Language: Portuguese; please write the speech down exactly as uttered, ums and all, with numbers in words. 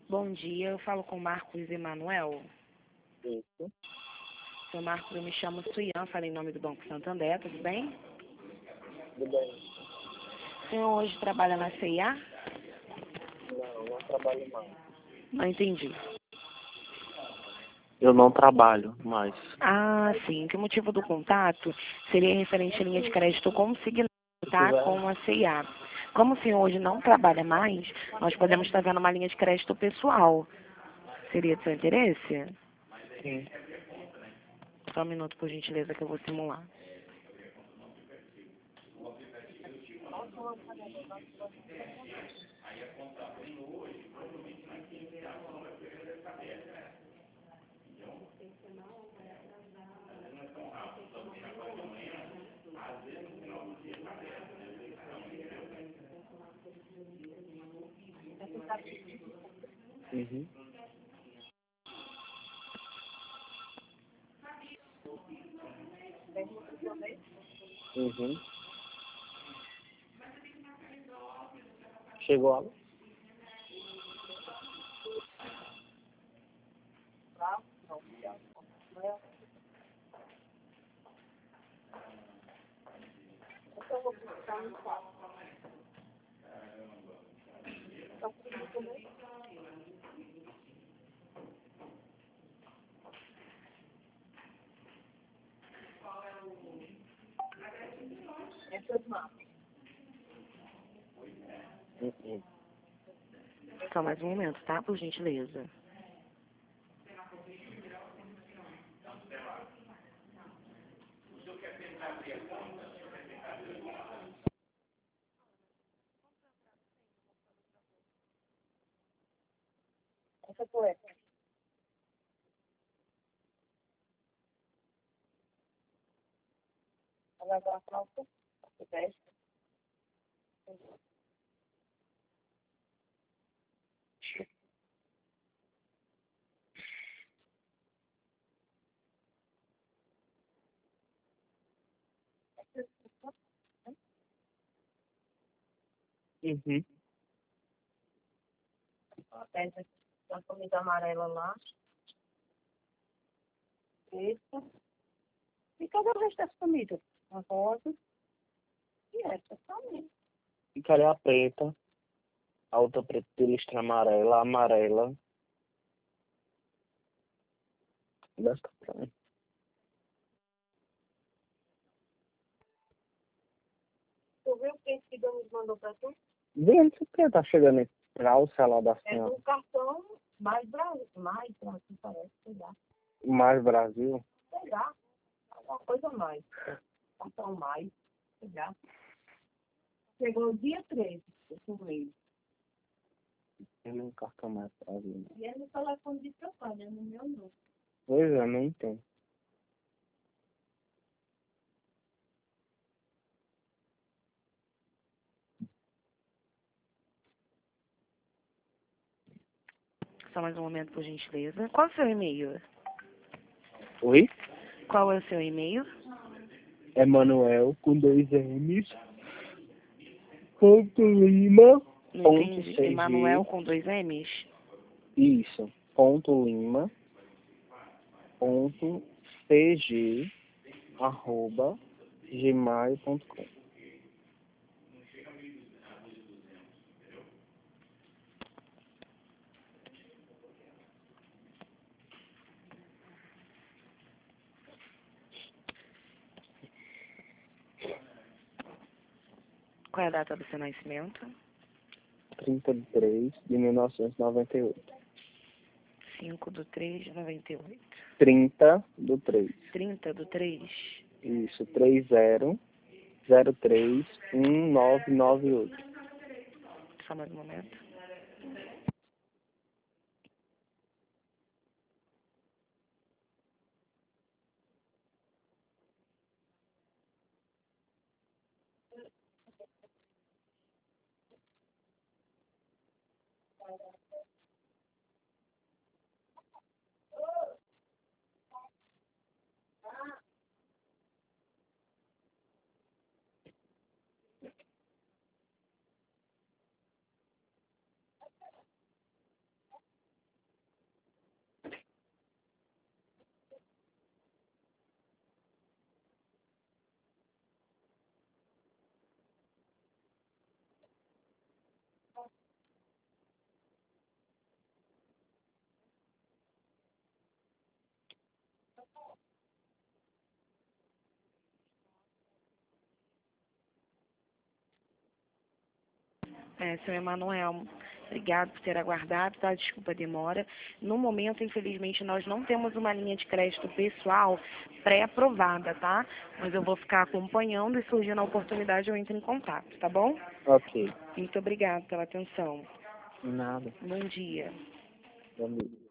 Bom dia, eu falo com Marcos Emanuel. Isso. Seu Marcos, eu me chamo Suian, falo em nome do Banco Santander, tudo bem? Tudo bem. O senhor hoje trabalha na C I A? Não, não trabalho mais. Não entendi. Eu não trabalho mais. Ah, sim. Que o motivo do contato seria referente à linha de crédito consignada, tá? Com a C I A. Como o senhor hoje não trabalha mais, nós podemos estar vendo uma linha de crédito pessoal. Seria de seu interesse? Sim. Só um minuto, por gentileza, que eu vou simular. Uhum. Uhum. Chegou a... Uhum. Só mais um momento, tá? Por gentileza. Essa foi. Ela vai para o teste. Uhum. Essa a comida amarela lá. Essa. E cadê o resto das comidas? A rosa. E essa também. E cadê a preta? A outra preta de listra amarela, a amarela. Desta pra mim. Tu viu o que esse Deus mandou para tu? Vendo o que tá chegando esse trauça lá da É senhora. um cartão mais Brasil. Mais Brasil, parece. Sei lá. Mais Brasil. Sei lá. Alguma coisa mais. Cartão mais. Sei lá. Chegou dia treze. Esse mês. Tem um cartão mais Brasil. Né? E é no telefone de trabalho, no meu não. Pois é, não entendo. Só mais um momento, por gentileza. Qual é o seu e-mail? Oi? Qual é o seu e-mail? Emanuel com dois M's. Ponto Lima. Não Ponto entendi. C G. Emanuel com dois M's? Isso. Ponto Lima. Ponto C G. Arroba gmail ponto com. Qual é a data do seu nascimento? trinta de três de mil novecentos e noventa e oito. cinco do três de noventa e oito. trinta do três. trinta do três. Isso. três zero zero três um nove nove oito. Só mais um momento. É, seu Emanuel, obrigado por ter aguardado, tá? Desculpa a demora. No momento, infelizmente, nós não temos uma linha de crédito pessoal pré-aprovada, tá? Mas eu vou ficar acompanhando e surgindo a oportunidade eu entro em contato, tá bom? Ok. Muito obrigada pela atenção. Nada. Bom dia. Bom dia.